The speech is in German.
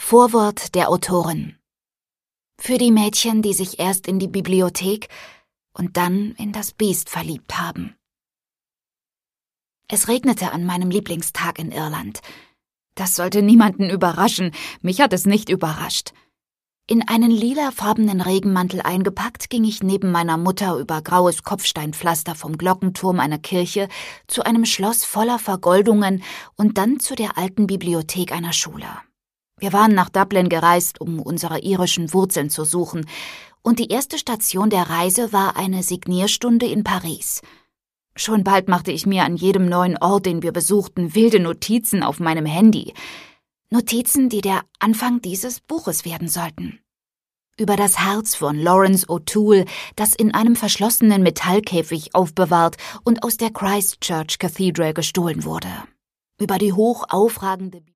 Vorwort der Autorin. Für die Mädchen, die sich erst in die Bibliothek und dann in das Biest verliebt haben. Es regnete an meinem Lieblingstag in Irland. Das sollte niemanden überraschen, mich hat es nicht überrascht. In einen lilafarbenen Regenmantel eingepackt, ging ich neben meiner Mutter über graues Kopfsteinpflaster vom Glockenturm einer Kirche zu einem Schloss voller Vergoldungen und dann zu der alten Bibliothek einer Schule. Wir waren nach Dublin gereist, um unsere irischen Wurzeln zu suchen, und die erste Station der Reise war eine Signierstunde in Paris. Schon bald machte ich mir an jedem neuen Ort, den wir besuchten, wilde Notizen auf meinem Handy. Notizen, die der Anfang dieses Buches werden sollten. Über das Herz von Lawrence O'Toole, das in einem verschlossenen Metallkäfig aufbewahrt und aus der Christ Church Cathedral gestohlen wurde. Über die hoch aufragende